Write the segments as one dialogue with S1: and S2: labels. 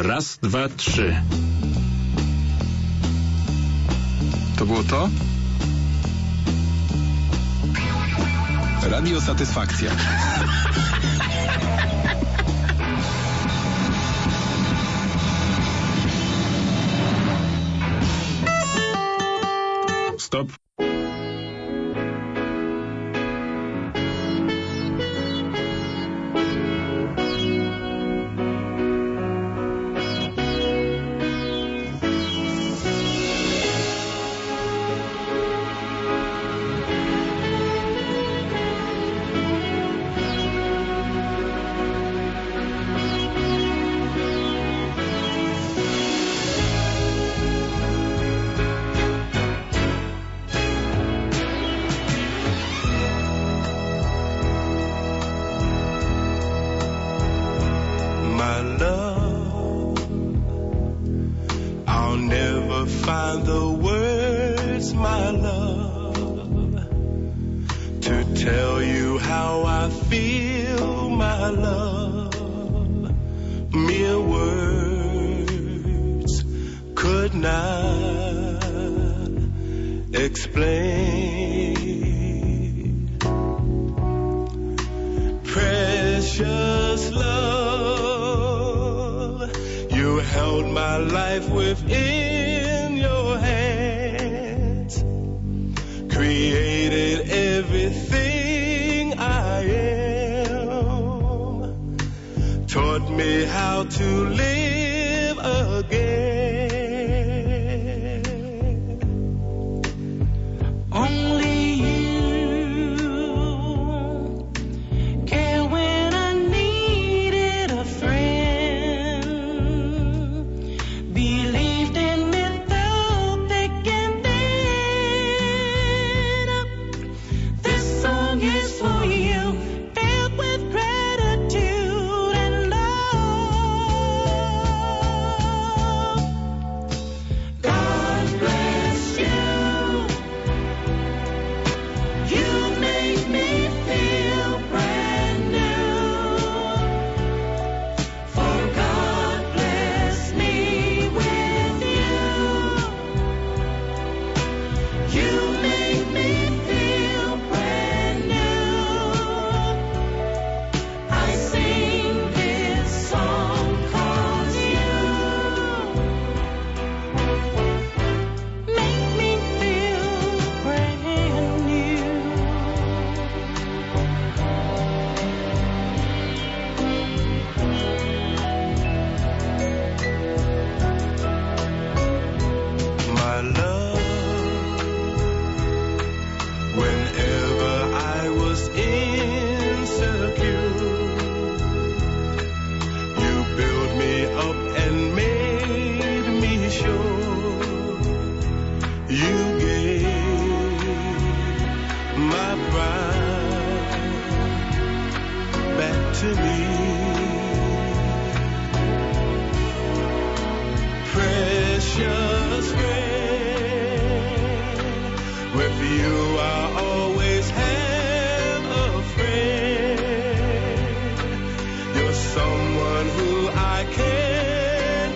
S1: Raz, dva, trzy. To było to?
S2: Radio Satysfakcja.
S1: Stop.
S3: Someone who I can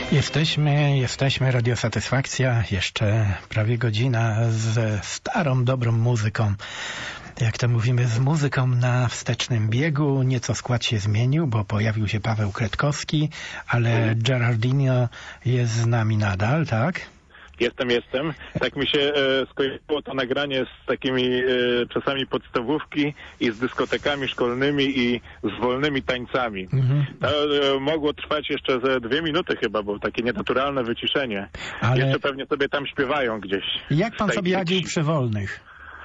S2: Jesteśmy, Radio Satysfakcja, jeszcze prawie godzina ze starą, dobrą muzyką. Jak to mówimy, z muzyką na wstecznym biegu. Nieco skład się zmienił, bo pojawił się Paweł Kretkowski, ale Geraldinho jest z nami nadal, tak?
S3: Jestem. Tak mi się skojarzyło to nagranie z takimi czasami podstawówki i z dyskotekami szkolnymi i z wolnymi tańcami. To mogło trwać jeszcze ze 2 minuty chyba, bo takie nienaturalne wyciszenie. Ale jeszcze pewnie sobie tam śpiewają gdzieś.
S2: Jak pan sobie radził przy wolnych?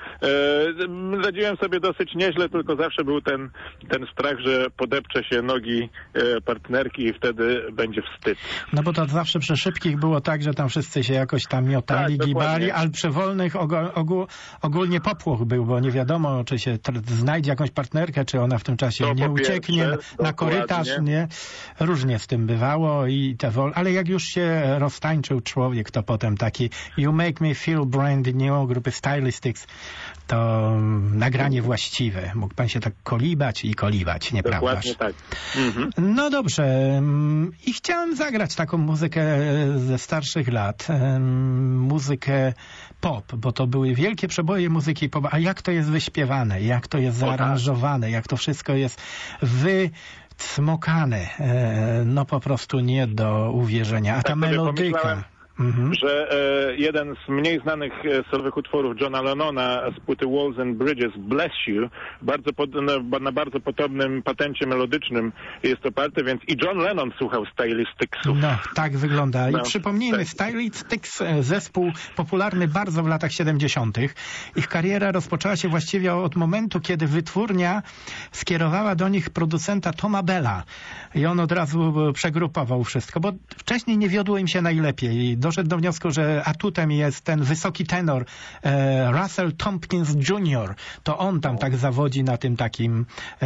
S3: Radziłem sobie dosyć nieźle, tylko zawsze był ten strach, że podepcze się nogi partnerki i wtedy będzie wstyd.
S2: No bo to zawsze przy szybkich było tak, że tam wszyscy się jakoś tam miotali, tak, gibali, ale przy wolnych ogólnie popłoch był, bo nie wiadomo, czy się znajdzie jakąś partnerkę, czy ona w tym czasie to nie ucieknie na korytarz, nie? Różnie z tym bywało i ale jak już się roztańczył człowiek, to potem taki You Make Me Feel Brand New grupy Stylistics, to nagranie właściwe. Mógł pan się tak kolibać, nieprawdaż?
S3: Dokładnie tak.
S2: No dobrze. I chciałem zagrać taką muzykę ze starszych lat. Muzykę pop, bo to były wielkie przeboje muzyki pop. A jak to jest wyśpiewane, jak to jest zaaranżowane, jak to wszystko jest wycmokane. No po prostu nie do uwierzenia. A ta melodyka...
S3: że jeden z mniej znanych solowych utworów Johna Lennona z płyty Walls and Bridges, Bless You, na bardzo podobnym patencie melodycznym jest oparty, więc i John Lennon słuchał Stylisticsów.
S2: No, tak wygląda. I przypomnijmy, Stylistics, zespół popularny bardzo w latach 70. Ich kariera rozpoczęła się właściwie od momentu, kiedy wytwórnia skierowała do nich producenta Toma Bella. I on od razu przegrupował wszystko, bo wcześniej nie wiodło im się najlepiej. Doszedł do wniosku, że atutem jest ten wysoki tenor Russell Tompkins Jr. To on tam tak zawodzi na tym takim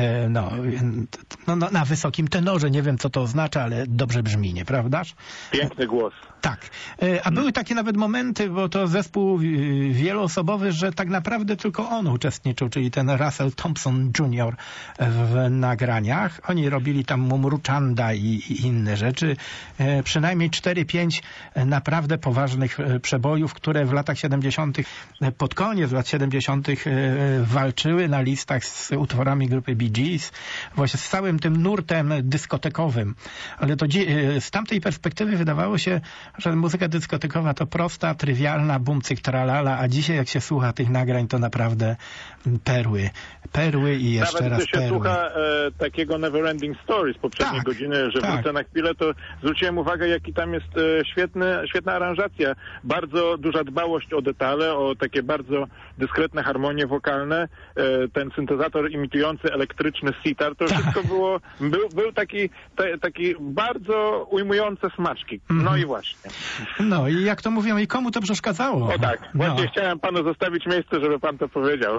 S2: na wysokim tenorze. Nie wiem, co to oznacza, ale dobrze brzmi, nieprawdaż?
S3: Piękny głos.
S2: Tak. A były takie nawet momenty, bo to zespół wieloosobowy, że tak naprawdę tylko on uczestniczył, czyli ten Russell Thompson Jr. w nagraniach. Oni robili tam Mumruchanda i inne rzeczy. Przynajmniej 4-5 naprawdę poważnych przebojów, które w latach 70., pod koniec lat 70. walczyły na listach z utworami grupy Bee Gees, właśnie z całym tym nurtem dyskotekowym. Ale to z tamtej perspektywy wydawało się, że muzyka dyskotekowa to prosta, trywialna, bum, cyk, tralala, a dzisiaj jak się słucha tych nagrań, to naprawdę perły i jeszcze
S3: nawet
S2: raz perły. Nawet gdy się
S3: słucha takiego Neverending Story z poprzedniej godziny, że wrócę na chwilę, to zwróciłem uwagę, jaki tam jest świetna aranżacja. Bardzo duża dbałość o detale, o takie bardzo dyskretne harmonie wokalne. Ten syntezator imitujący elektryczny sitar, to wszystko był taki bardzo ujmujące smaczki. No i właśnie.
S2: No i jak to mówią, i komu to przeszkadzało?
S3: O tak, właśnie chciałem panu zostawić miejsce, żeby pan to powiedział.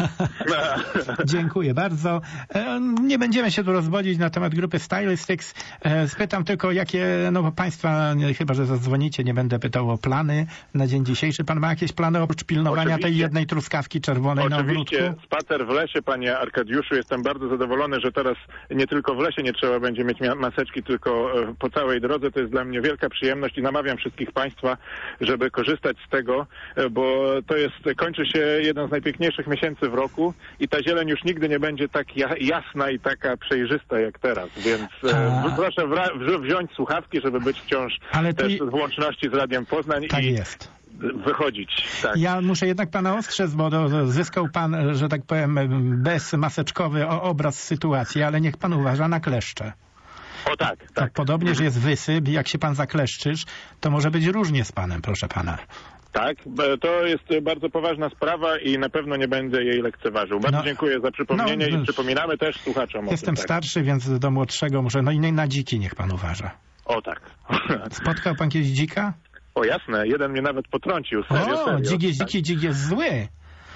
S2: Dziękuję bardzo. Nie będziemy się tu rozwodzić na temat grupy Stylistics. Spytam tylko, jakie, bo państwa, chyba że zadzwonicie, nie będę pytał o plany na dzień dzisiejszy. Pan ma jakieś plany oprócz pilnowania tej jednej truskawki czerwonej na ogródku?
S3: Oczywiście, spacer w lesie, panie Arkadiuszu. Jestem bardzo zadowolony, że teraz nie tylko w lesie nie trzeba będzie mieć maseczki, tylko po całej drodze. To jest dla mnie wielka przyjemność i namawiam wszystkich państwa, żeby korzystać z tego, bo kończy się jeden z najpiękniejszych miesięcy w roku i ta zieleń już nigdy nie będzie tak jasna i taka przejrzysta jak teraz, więc proszę wziąć słuchawki, żeby być wciąż też w łączności z Radiem Poznań wychodzić. Tak.
S2: Ja muszę jednak pana ostrzec, bo zyskał pan, że tak powiem, bezmaseczkowy obraz sytuacji, ale niech pan uważa na kleszcze.
S3: O tak.
S2: Podobnie, że jest wysyp i jak się pan zakleszczysz, to może być różnie z panem, proszę pana.
S3: Tak, to jest bardzo poważna sprawa i na pewno nie będę jej lekceważył. Bardzo dziękuję za przypomnienie i przypominamy też słuchaczom.
S2: Jestem starszy, więc do młodszego muszę, i na dziki niech pan uważa.
S3: O tak.
S2: Spotkał pan kiedyś dzika?
S3: O jasne, jeden mnie nawet potrącił. Serio.
S2: Dzik jest zły.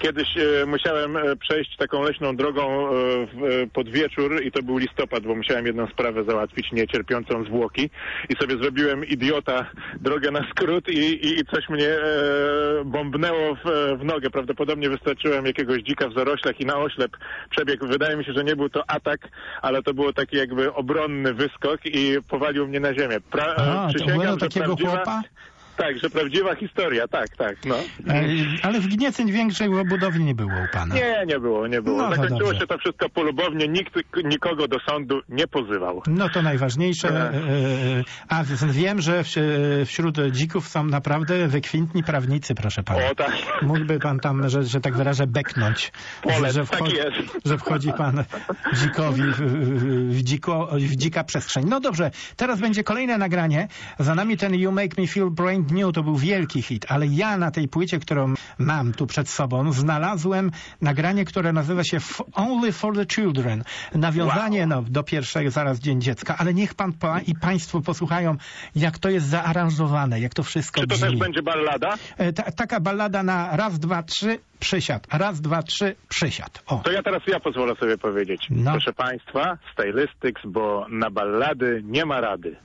S3: Kiedyś musiałem przejść taką leśną drogą pod wieczór i to był listopad, bo musiałem jedną sprawę załatwić, niecierpiącą zwłoki i sobie zrobiłem idiota drogę na skrót i coś mnie bombnęło w nogę. Prawdopodobnie wystarczyłem jakiegoś dzika w zaroślach i na oślep przebiegł. Wydaje mi się, że nie był to atak, ale to było taki jakby obronny wyskok i powalił mnie na ziemię. Przysięgam, że
S2: takiego chłopa?
S3: Tak, że prawdziwa historia, tak, no.
S2: Ale w Gnieceń większej budowy nie było u pana?
S3: Nie było.
S2: No,
S3: zakończyło się to wszystko polubownie, nikt nikogo do sądu nie pozywał.
S2: No to najważniejsze. A wiem, że wśród dzików są naprawdę wykwintni prawnicy, proszę pana.
S3: O tak.
S2: Mógłby pan tam, że tak wyrażę, beknąć. Że wchodzi pan dzikowi w dzika przestrzeń. No dobrze, teraz będzie kolejne nagranie. Za nami ten You Make Me Feel Brand New, to był wielki hit, ale ja na tej płycie, którą mam tu przed sobą, znalazłem nagranie, które nazywa się Only for the Children. Nawiązanie do pierwszego zaraz Dzień Dziecka, ale niech pan i państwo posłuchają, jak to jest zaaranżowane, jak to wszystko brzmi.
S3: Czy to też będzie ballada?
S2: Taka ballada na raz, dwa, trzy, przysiad. Raz, dwa, trzy, przysiad. O.
S3: To ja pozwolę sobie powiedzieć.
S2: No.
S3: Proszę państwa, Stylistics, bo na ballady nie ma rady.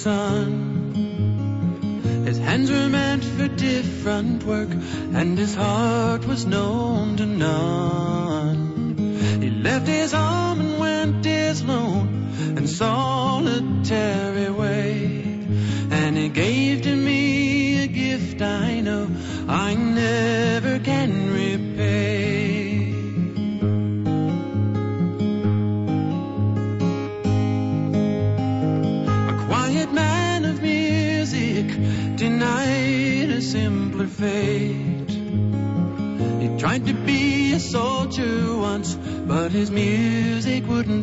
S4: sun. His hands were meant for different work, and his heart was known to none. He left his home and went his lone and solitary way, and he gave to me a gift I know I never can repay. A quiet man of music denied a simpler fate. He tried to be a soldier once, but his music wouldn't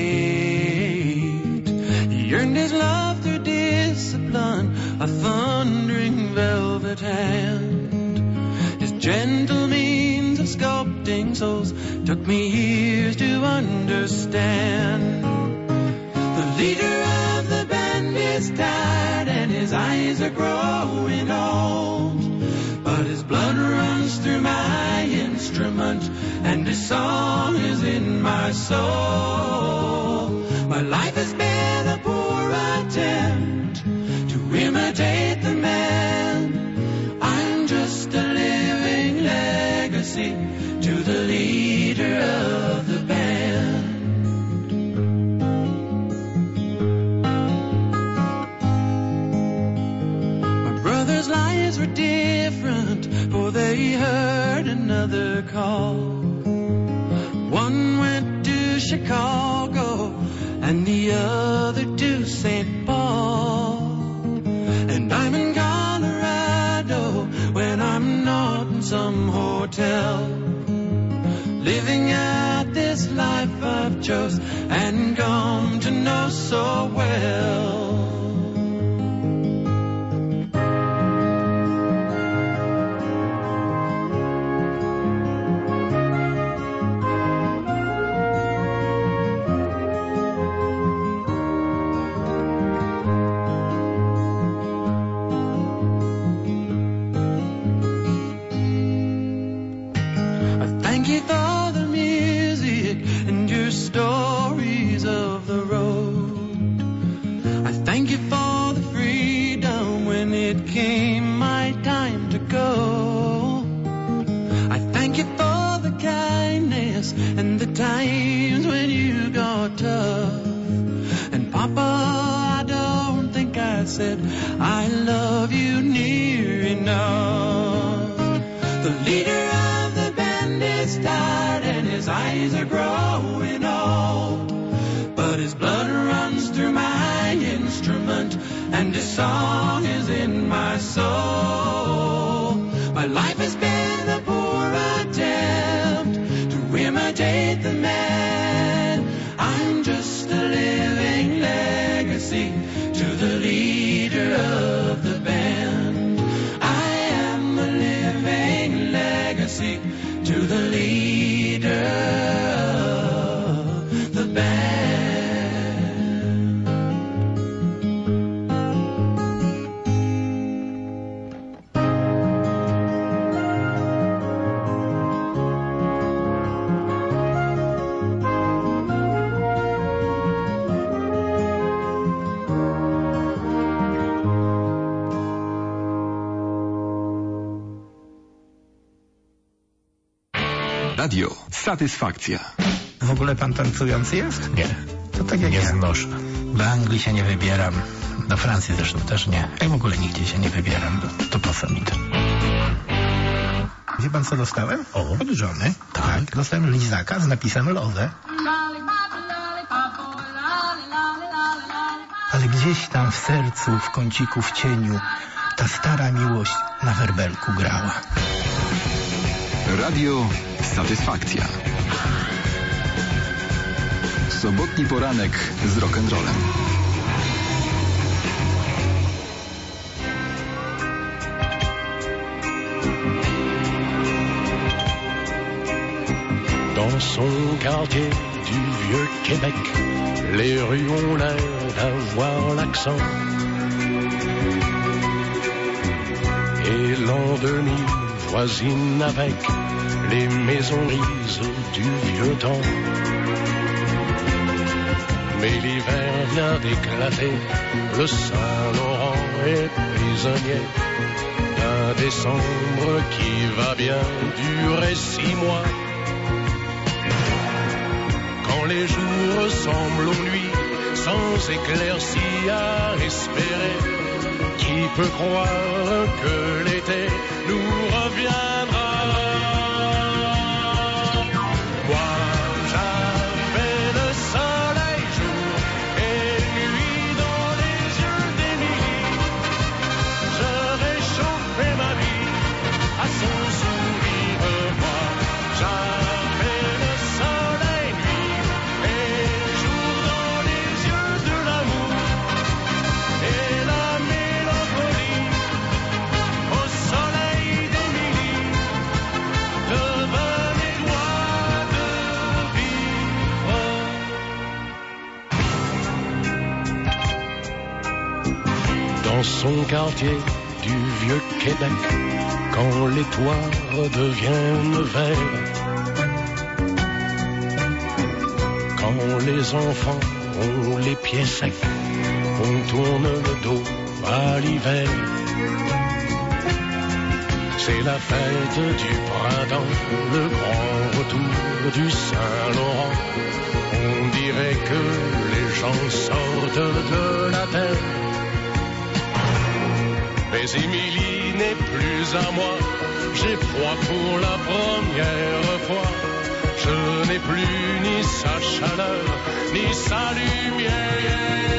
S4: wait. He earned his love through discipline, a thundering velvet hand. His gentle means of sculpting souls took me years to understand. The leader of the band is tired and his eyes are growing old, but his blood runs through my instrument and his song is in my soul. My life has been a poor attempt to imitate the man. I'm just a living legacy to the leader of the band. My brother's lives were different, for they heard another call. One went to Chicago and the other to St. Paul. And I'm in Colorado when I'm not in some hotel, living out this life I've chose and come to know so well. I love you near enough. The leader of the band is tired and his eyes are growing old, but his blood runs through my instrument and his song is in my soul. My life has been a poor attempt to imitate the man. I'm just a living legacy to the leader of the band. I am a living legacy to the leader of the band.
S1: Radio Satysfakcja.
S2: W ogóle pan tancujący jest?
S5: Nie.
S2: To tak jak
S5: nie
S2: ja.
S5: znoszę. Do Anglii się nie wybieram. Do Francji zresztą też nie. Ja w ogóle nigdzie się nie wybieram. To po co mi to?
S2: Wie pan co dostałem?
S5: O.
S2: Od żony.
S5: Tak.
S2: Dostałem lizaka z napisem Lozę. Ale gdzieś tam w sercu, w kąciku, w cieniu ta stara miłość na werbelku grała.
S1: Radio Satysfakcja. Sobotni poranek z rock'n'rollem.
S6: Dans son quartier du vieux Québec, les rues ont l'air d'avoir l'accent. Et l'an 2000 voisine avec les maisons grises du vieux temps. Mais l'hiver vient d'éclater, le Saint-Laurent est prisonnier d'un décembre qui va bien durer 6 mois. Quand les jours ressemblent aux nuits, sans éclaircie à espérer, qui peut croire que l'été nous reviendra? Moi, j'avais le soleil jour et nuit dans les yeux d'Émilie. Je réchauffais ma vie à son sourire. Moi, j'avais le soleil nuit et jour dans les yeux de l'amour et la mélancolie au soleil d'Émilie devenait joie de vivre. Dans son quartier du vieux Québec, quand les toits redeviennent verts, quand les enfants ont les pieds secs, on tourne le dos à l'hiver. C'est la fête du printemps, le grand retour du Saint-Laurent. On dirait que les gens sortent de la terre. Mais Émilie n'est plus à moi, j'ai froid pour la première fois. Je n'ai plus ni sa chaleur, ni sa lumière.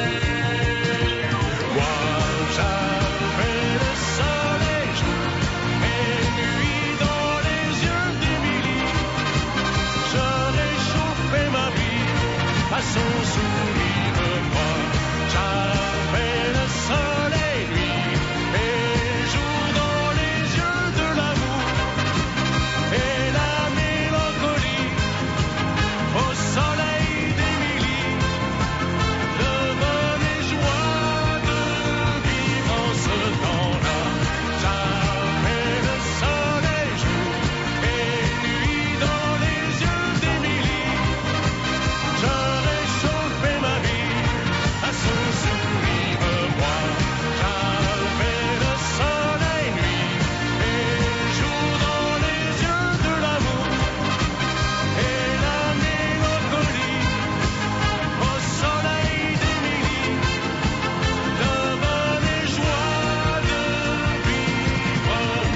S6: Moi, j'avais le soleil jour et nuit dans les yeux d'Émilie. Je réchauffais ma vie à son sourire. Moi, j'avais le soleil nuit et jour dans les yeux de l'amour et la mélancolie au soleil d'Émilie devenait joie de vivre en ce temps-là. J'avais le soleil jour et nuit dans les yeux d'Émilie. Je réchauffais ma vie à son sourire. Moi, j'avais le soleil nuit et jour dans les yeux de l'amour et la mélancolie au soleil d'Émilie devenait joie de vivre.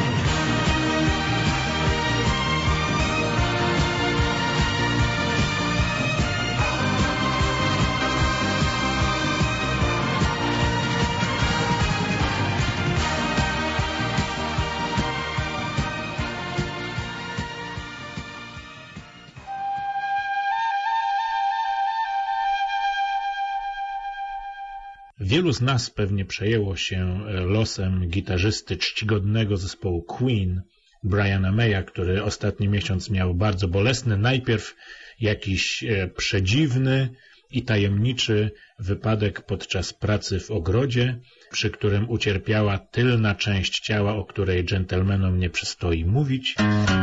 S7: Wielu z nas pewnie przejęło się losem gitarzysty czcigodnego zespołu Queen, Briana Maya, który ostatni miesiąc miał bardzo bolesny, najpierw jakiś przedziwny i tajemniczy wypadek podczas pracy w ogrodzie, przy którym ucierpiała tylna część ciała, o której dżentelmenom nie przystoi mówić,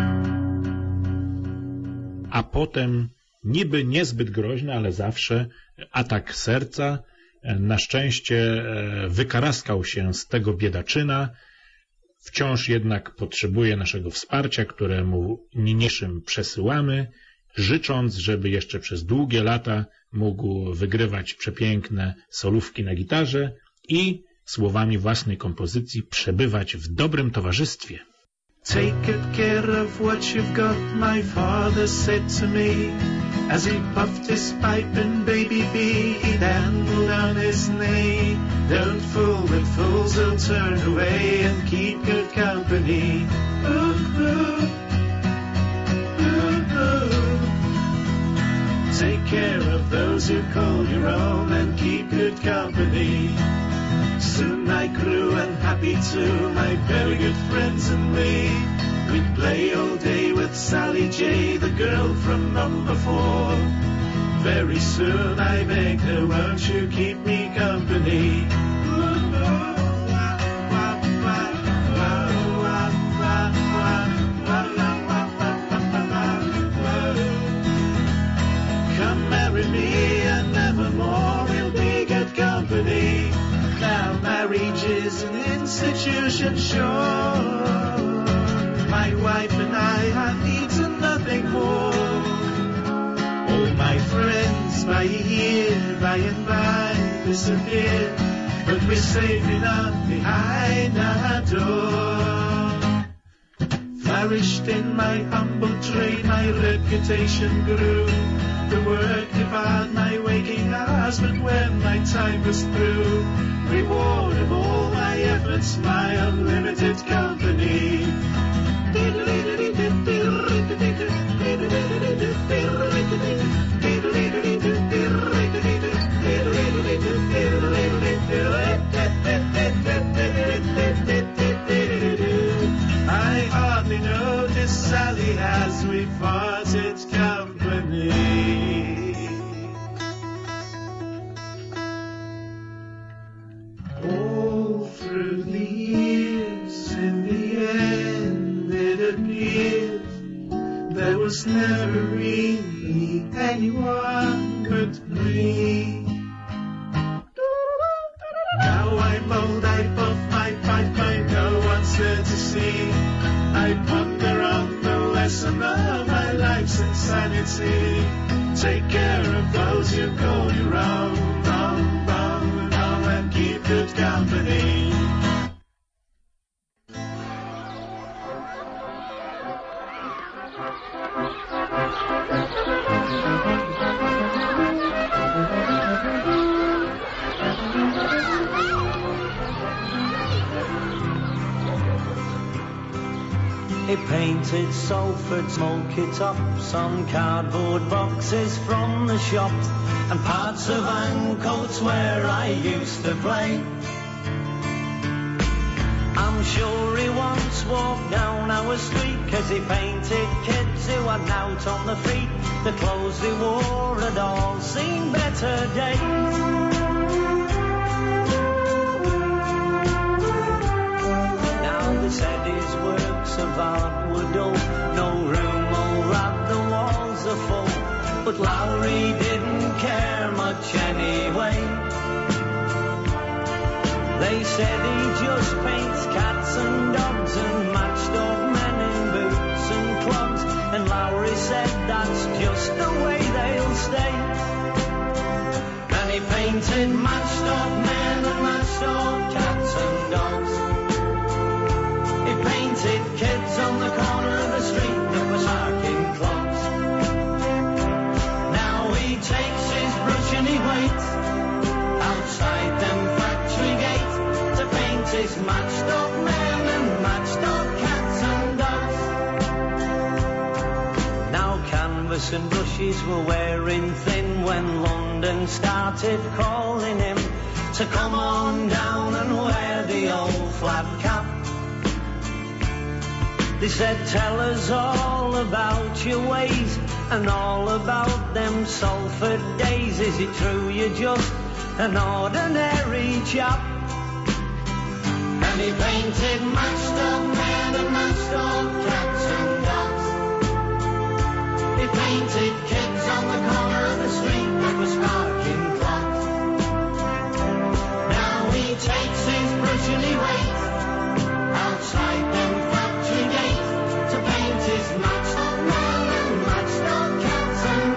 S7: a potem niby niezbyt groźny, ale zawsze atak serca. Na szczęście wykaraskał się z tego biedaczyna, wciąż jednak potrzebuje naszego wsparcia, które mu niniejszym przesyłamy, życząc, żeby jeszcze przez długie lata mógł wygrywać przepiękne solówki na gitarze i słowami własnej kompozycji przebywać w dobrym towarzystwie.
S8: Take good care of what you've got, my father said to me, as he puffed his pipe and baby B, he'd handle down his knee. Don't fool with fools who'll turn away and keep good company. Ooh, ooh, ooh, ooh. Take care of those who call your own and keep good company. Soon I grew unhappy too, my very good friends and me. We'd play all day with Sally J, the girl from number 4. Very soon I begged her, won't you keep me company? Come marry me and never constitution sure. My wife and I have eaten nothing more. All my friends by year, by and by disappear, but we're safe enough behind our door. Flourished in my humble trade, my reputation grew. The work devoured my waking hours, but when my time was through, reward of all my efforts, my unlimited company. I hardly noticed Sally as we parted company. All through the years, in the end it appeared there was never really anyone but me. Now I'm old, I puff my pipe, I know one's there to see. I ponder on the lesson of my life's insanity. Take care of those who call you wrong, and keep good company.
S9: He painted Salford smoky tops on cardboard boxes from the shops and parts of Ancoats where I used to play. I'm sure he once walked down our street 'cause he painted kids who had out on the feet. The clothes they wore had all seen better days. They said his works of art were dull, no room or at the walls are full, but Lowry didn't care much anyway. They said he just paints cats and dogs and matched up men in boots and clogs, and Lowry said that's just the way they'll stay. And he painted matched up men and matched up cats and dogs. He painted kids on the corner of the street that was harking clocks. Now he takes his brush and he waits outside them factory gates to paint his matched up men and matched up cats and dogs. Now canvas and brushes were wearing thin when London started calling him to come on down and wear the old flat cap. They said, tell us all about your ways and all about them Salford days. Is it true you're just an ordinary chap? And he painted matched up men and matched up cats and dogs. He painted kids on the corner of the street that was sparking clocks. Now he takes his brush and he waits outside them factory gates to paint his matched up men and matched up cats and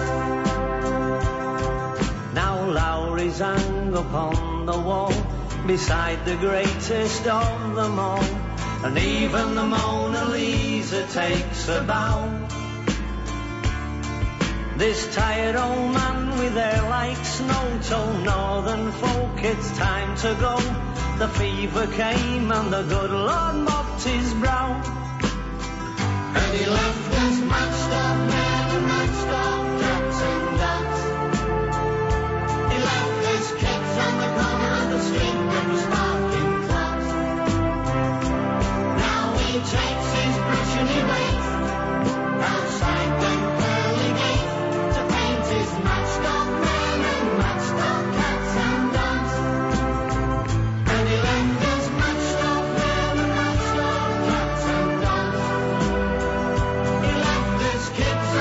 S9: dogs. Now Lowry's hung upon the wall beside the greatest of them all, and even the Mona Lisa takes a bow. This tired old man with hair like snow told northern folk it's time to go. The fever came and the good Lord mopped his brow. And he left us matched up men and matched up cats and dogs. He left us kids on the corner of the street that was sparking clocks. Now he takes his brush and he waits outside them pearly gates to paint his matched up men and matched up cats and dogs. And he left us matched up men and matched up cats and dogs. He left us kids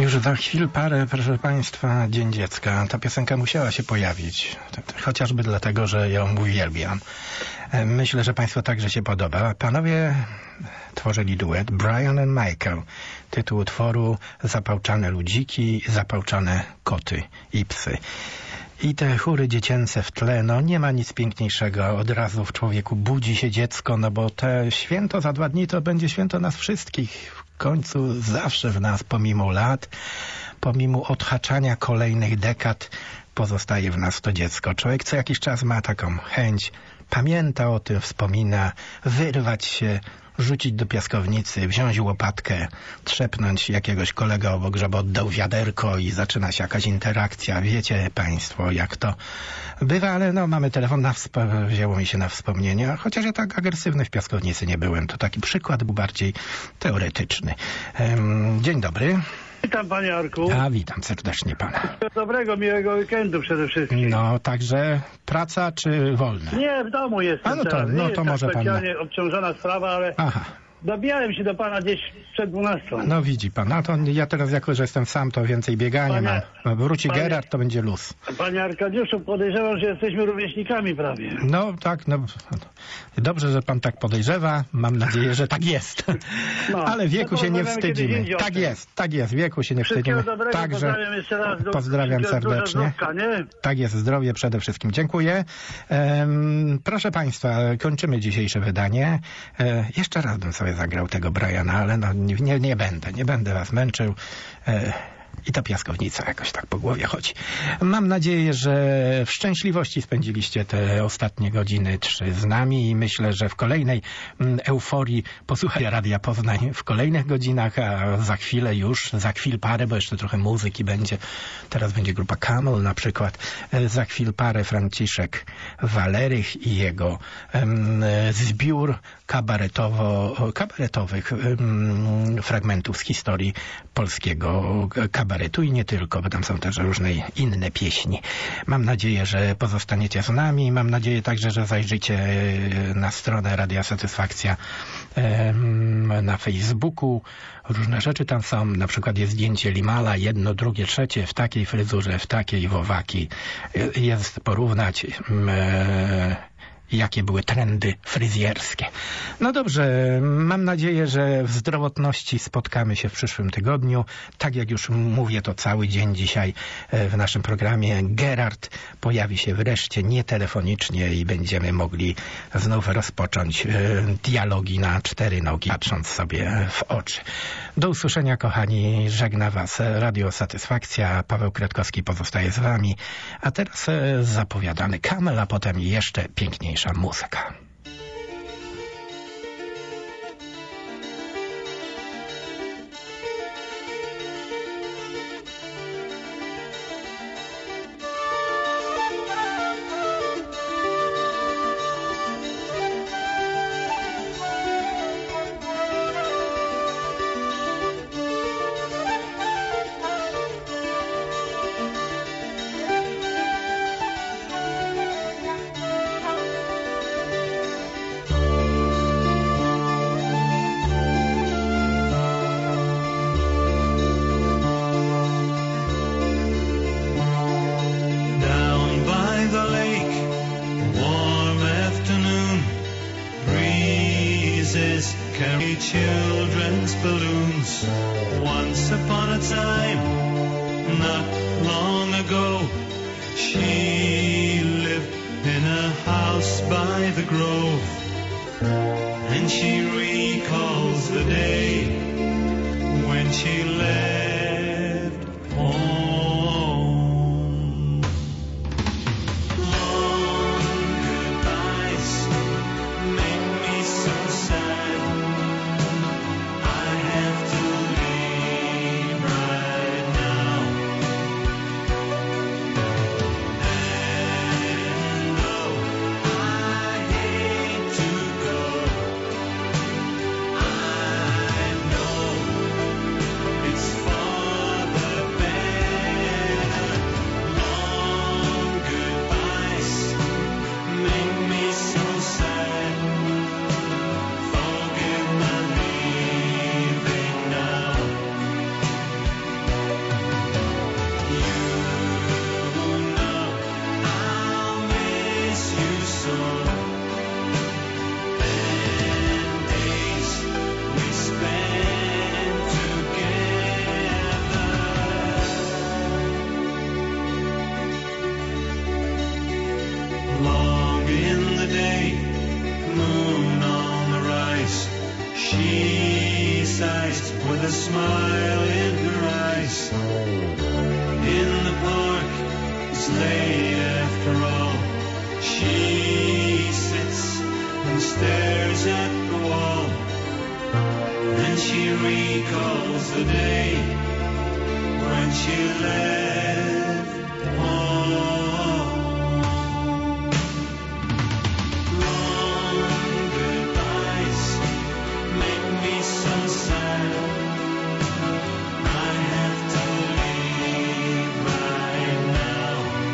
S2: Już za chwil parę, proszę Państwa, Dzień Dziecka. Ta piosenka musiała się pojawić, chociażby dlatego, że ją uwielbiam. Myślę, że Państwu także się podoba. Panowie tworzyli duet Brian and Michael. Tytuł utworu Zapałczane ludziki, zapałczane koty i psy. I te chóry dziecięce w tle, no nie ma nic piękniejszego. Od razu w człowieku budzi się dziecko, no bo te święto za 2 dni to będzie święto nas wszystkich. W końcu zawsze w nas, pomimo lat, pomimo odhaczania kolejnych dekad, pozostaje w nas to dziecko. Człowiek co jakiś czas ma taką chęć, pamięta o tym, wspomina, wyrwać się, rzucić do piaskownicy, wziąć łopatkę, trzepnąć jakiegoś kolegę obok, żeby oddał wiaderko i zaczyna się jakaś interakcja. Wiecie Państwo, jak to bywa, ale no mamy telefon, wzięło mi się na wspomnienia, chociaż ja tak agresywny w piaskownicy nie byłem. To taki przykład był bardziej teoretyczny. Dzień dobry.
S10: Witam Panie Arku.
S2: A witam serdecznie Pana.
S10: Dobrego, miłego weekendu przede wszystkim.
S2: No, także praca czy wolne?
S10: Nie, w domu jestem.
S2: A no to,
S10: teraz.
S2: no
S10: Nie
S2: to
S10: jest
S2: może
S10: tak
S2: Pan...
S10: specjalnie obciążona sprawa, ale
S2: Aha.
S10: dobijałem się do Pana gdzieś przed 12.
S2: No widzi Pan, no to ja teraz jako, że jestem sam, to więcej biegania mam. Wróci Gerard, to będzie luz.
S10: Panie Arkadiuszu, podejrzewam, że jesteśmy rówieśnikami prawie.
S2: No tak, no dobrze, że Pan tak podejrzewa. Mam nadzieję, że tak jest.
S10: No,
S2: Ale wieku
S10: no
S2: się nie wstydzimy. Tak jest, wieku się nie wstydzimy.
S10: Dobrego,
S2: Także
S10: pozdrawiam jeszcze raz.
S2: pozdrawiam serdecznie.
S10: Zdrówka, nie?
S2: Tak jest, zdrowie przede wszystkim. Dziękuję. Proszę Państwa, kończymy dzisiejsze wydanie. Jeszcze raz bym sobie zagrał tego Briana, ale no nie będę was męczył. I ta piaskownica jakoś tak po głowie chodzi. Mam nadzieję, że w szczęśliwości spędziliście te ostatnie godziny 3 z nami i myślę, że w kolejnej euforii posłuchacie Radia Poznań w kolejnych godzinach, a za chwilę już, za chwil parę, bo jeszcze trochę muzyki będzie. Teraz będzie grupa Camel na przykład. Za chwil parę Franciszek Walerych i jego zbiór kabaretowych fragmentów z historii polskiego kabaretu i nie tylko, bo tam są też różne inne pieśni. Mam nadzieję, że pozostaniecie z nami. Mam nadzieję także, że zajrzycie na stronę Radia Satysfakcja na Facebooku. Różne rzeczy tam są. Na przykład jest zdjęcie Limala, 1, 2, 3 w takiej fryzurze, w takiej wowaki. Jest porównać jakie były trendy fryzjerskie. No dobrze, mam nadzieję, że w zdrowotności spotkamy się w przyszłym tygodniu. Tak jak już mówię to cały dzień dzisiaj w naszym programie, Gerard pojawi się wreszcie nietelefonicznie i będziemy mogli znów rozpocząć dialogi na 4 nogi, patrząc sobie w oczy. Do usłyszenia, kochani, żegna Was Radio Satysfakcja. Paweł Kwiatkowski pozostaje z Wami. A teraz zapowiadany Camel, a potem jeszcze piękniejsza muzyka.
S8: Children's balloons. Once upon a time, not long ago, she lived in a house by the grove, and she recalls the day when she left home. Long goodbyes make me so sad.
S11: It's for the best.
S8: a smile in her eyes. In the park, it's late after all. She sits and stares at the wall. Then she recalls the day when she left home. Long goodbyes make me so sad. I have to leave right now.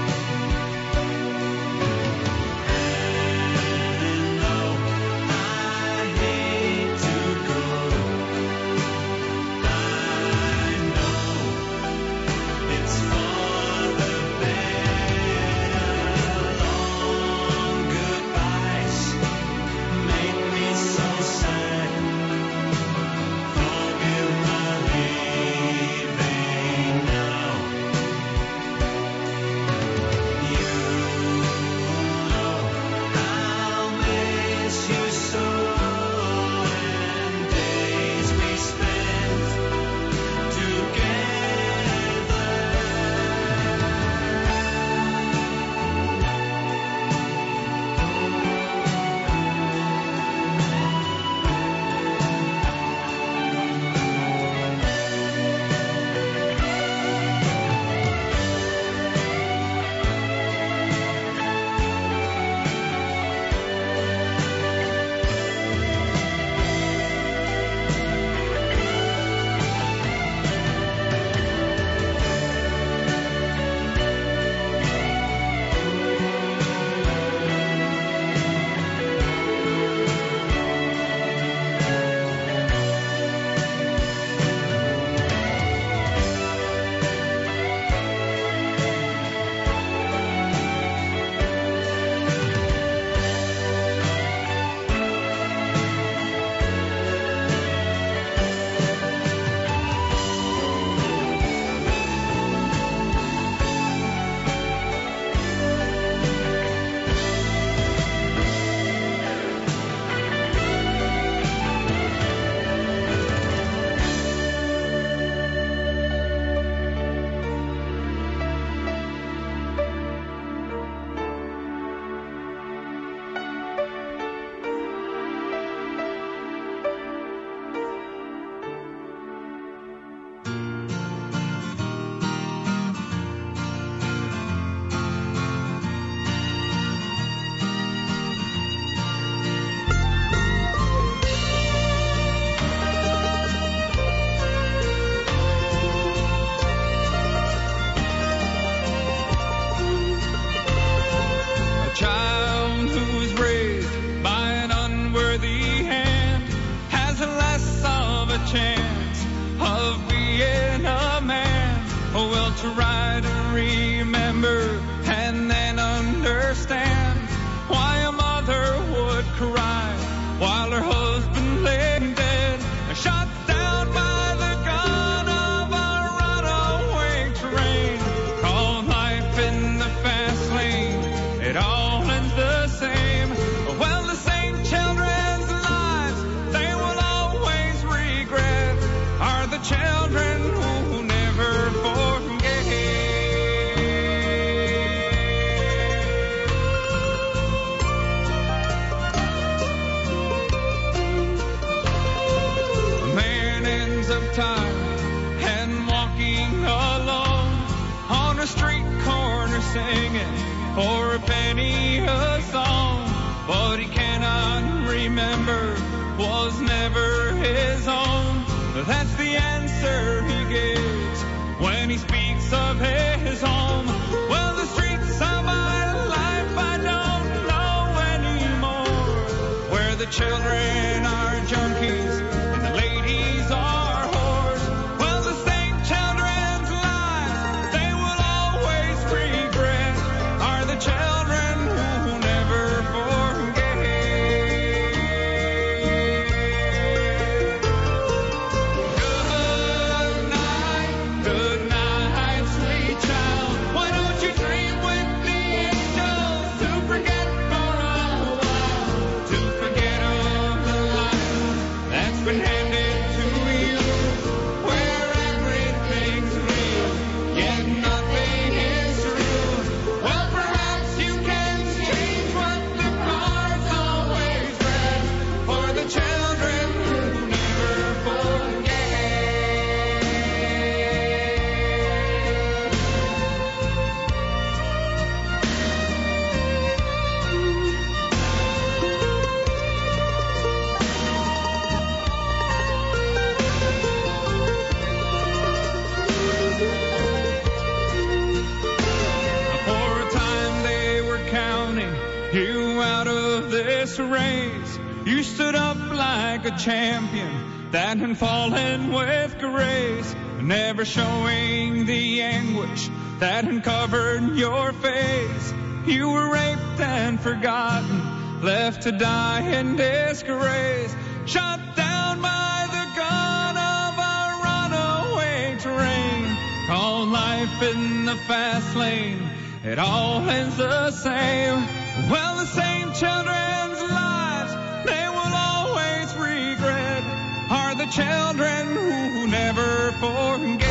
S8: And though I hate to go, I know it's for the better. Long goodbyes make me so sad. Forgive my leaving now. You know I'll miss you so, and days we spent together.
S11: A child who's raised by an unworthy hand has less of a chance of being a man. Oh, well, try to remember and then understand why a mother would cry while her husband lay dead, shot down by the gun of a runaway train. Called life in the fast lane, it all ends the same. Well, the same children's lives they will always regret are the children who never forget. A man ends up tired and walking alone on a street corner singing for a penny a song, but he cannot remember was never his own. That's the answer he gives when he speaks of his home. Well, the streets of my life I don't know anymore, where the children are junkies and the ladies are whores. Well, the same children's lives they will always regret are the children who never forget. Good night, sweet child. Why don't you dream with the angels to forget for a while, to forget of the life that's this race. You stood up like a champion that had fallen with grace, never showing the anguish that had covered your face. You were raped and forgotten, left to die in disgrace, shot down by the gun of a runaway train. All life in the fast lane, it all ends the same. Well, the same children's lives they will always regret are the children who never forget.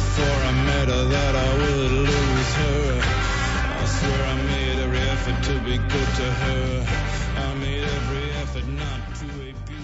S12: before I met her that I would lose her. I swear I made every effort to be good to her.